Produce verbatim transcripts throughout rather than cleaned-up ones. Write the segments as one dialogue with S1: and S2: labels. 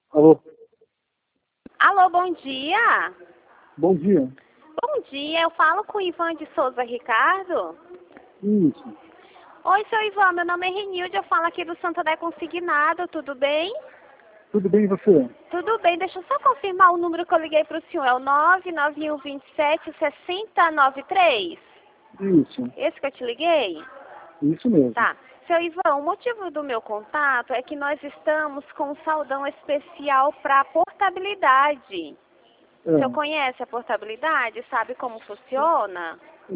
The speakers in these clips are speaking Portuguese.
S1: Alô?
S2: Alô, bom dia.
S1: Bom dia.
S2: Bom dia, eu falo com o Ivan de Souza Ricardo.
S1: Isso.
S2: Oi, seu Ivan, meu nome é Renilde, eu falo aqui do Santander Consignado, tudo bem?
S1: Tudo bem e você?
S2: Tudo bem, deixa eu só confirmar o número que eu liguei para o senhor, é o nove nove um dois sete, seis zero nove três?
S1: Isso.
S2: Esse que eu te liguei?
S1: Isso mesmo.
S2: Tá. Seu Ivan, o motivo do meu contato é que nós estamos com um saldão especial para portabilidade. O senhor
S1: É.
S2: conhece a portabilidade? Sabe como funciona?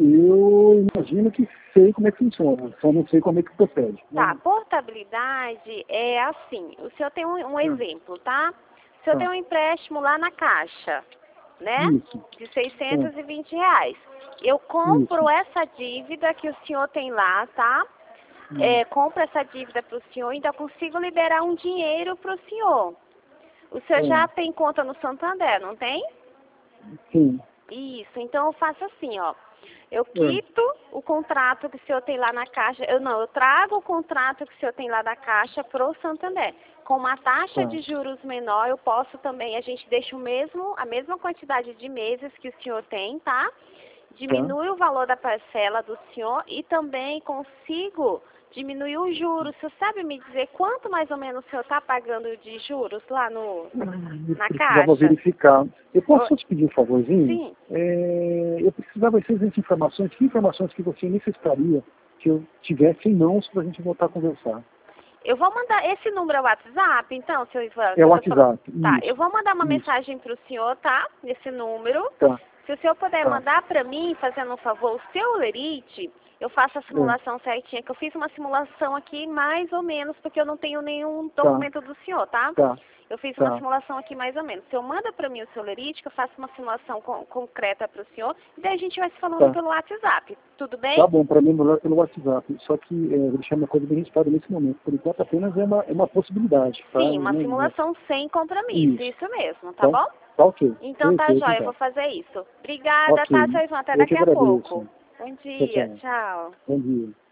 S1: Eu imagino que sei como é que funciona, só não sei como é que procede.
S2: Tá,
S1: Né?
S2: portabilidade é assim, o senhor tem um, um
S1: Tá.
S2: exemplo, tá? O senhor tem
S1: Tá.
S2: um empréstimo lá na Caixa, né?
S1: Isso.
S2: De
S1: Tá.
S2: seiscentos e vinte reais. Eu compro
S1: Isso.
S2: essa dívida que o senhor tem lá, tá?
S1: Hum.
S2: É, compro essa dívida para o senhor e ainda consigo liberar um dinheiro para o senhor. O senhor já
S1: É.
S2: tem conta no Santander, não tem?
S1: Sim.
S2: Isso, então eu faço assim, ó. Eu
S1: É.
S2: quito o contrato que o senhor tem lá na Caixa, eu não, eu trago o contrato que o senhor tem lá da Caixa pro Santander. Com uma taxa
S1: Tá.
S2: de juros menor, eu posso também, a gente deixa o mesmo, a mesma quantidade de meses que o senhor tem, tá?
S1: Tá.
S2: Diminui o valor da parcela do senhor e também consigo diminuir os juros. Você sabe me dizer quanto mais ou menos o senhor está pagando de juros lá no,
S1: Eu
S2: na
S1: precisava
S2: Caixa?
S1: verificar. Eu posso
S2: Ô,
S1: só te pedir um favorzinho?
S2: sim.
S1: É, eu precisava dessas informações. Que informações que você necessitaria que eu tivesse em mãos para a gente voltar a conversar?
S2: Eu vou mandar, esse número é o WhatsApp, então, seu Ivan,
S1: É
S2: que
S1: o
S2: eu tô falando.
S1: WhatsApp.
S2: Tá, eu
S1: Isso.
S2: vou mandar uma
S1: Isso.
S2: mensagem para o senhor, tá? Nesse número.
S1: Tá.
S2: Se o senhor puder
S1: Tá.
S2: mandar para mim, fazendo um favor, o seu lerite, eu faço a
S1: É.
S2: simulação certinha, que eu fiz uma simulação aqui mais ou menos, porque eu não tenho nenhum
S1: Tá.
S2: documento do senhor, tá?
S1: Tá.
S2: Eu fiz uma
S1: Tá.
S2: simulação aqui mais ou menos. Se eu manda para mim o seu lerite, que eu faço uma simulação con concreta para o senhor, e daí a gente vai se falando
S1: Tá.
S2: pelo WhatsApp. Tudo bem?
S1: Tá bom, para mim melhor pelo WhatsApp. Só que é, vou deixar uma coisa bem registrada nesse momento. Por enquanto apenas é uma, é uma possibilidade, tá?
S2: Sim, uma
S1: Não, não,
S2: simulação sem compromisso,
S1: isso.
S2: isso mesmo, tá
S1: Tá,
S2: bom?
S1: tá ok.
S2: Então tá
S1: Perfeito,
S2: jóia, eu
S1: então.
S2: vou fazer isso. Obrigada, tá,
S1: Ok.
S2: seu Ivan? Até
S1: Eu que
S2: daqui a
S1: agradeço.
S2: pouco. Bom
S1: Tchau,
S2: dia,
S1: tchau.
S2: tchau.
S1: Bom dia.